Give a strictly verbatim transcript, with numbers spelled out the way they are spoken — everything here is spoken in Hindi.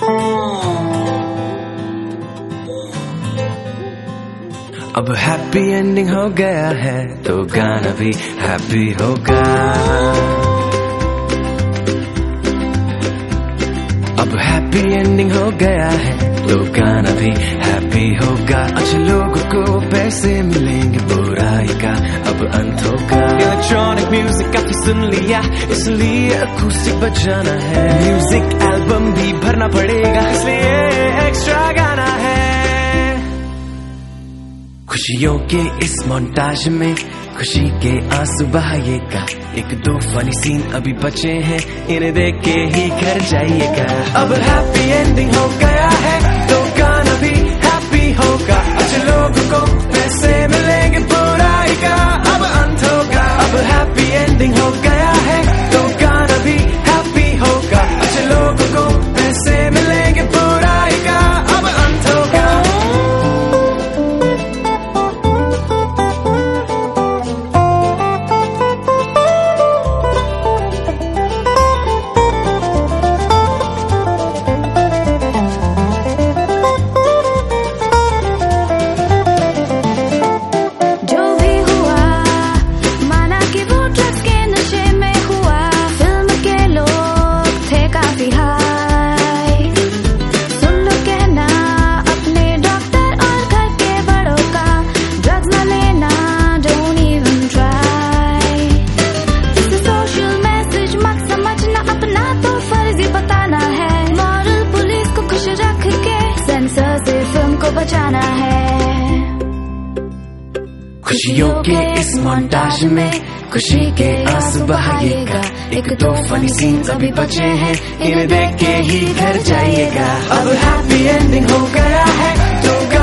अब हैप्पी एंडिंग हो गया है तो गाना भी हैप्पी होगा। अब हैप्पी एंडिंग हो गया है तो गाना भी हैप्पी होगा। अच्छे लोगों को पैसे मिलेंगे, बुराई का अब अंत होगा। इलेक्ट्रॉनिक म्यूजिक काफी सुन लिया, इसलिए अकूस्टिक बजाना है। म्यूजिक एल्बम भी भरना पड़ेगा, इसलिए एक्स्ट्रा गाना है। खुशियों के इस मोन्टाज में खुशी के आंसू बहाइएगा। एक दो फनी सीन अभी बचे हैं, इन्हें देख के ही घर जाइएगा। अब हैप्पी एंडिंग हो गया है तो गाना भी हैप्पी होगा। अच्छे लोगों को पैसे मिलेंगे, बुराई का अब अंत होगा। अब हैप्पी एंडिंग हो गया है तो गाना भी हैप्पी होगा। अच्छे लोगों को पैसे मिलेंगे, बुराई का अब अंत होगा। बचाना है। खुशियों के इस मोन्टाज में खुशी के आंसू बहाइएगा। एक दो फनी सीन अभी बचे हैं, इन्हें देख के ही घर जाइएगा। अब हैप्पी एंडिंग हो गया है तो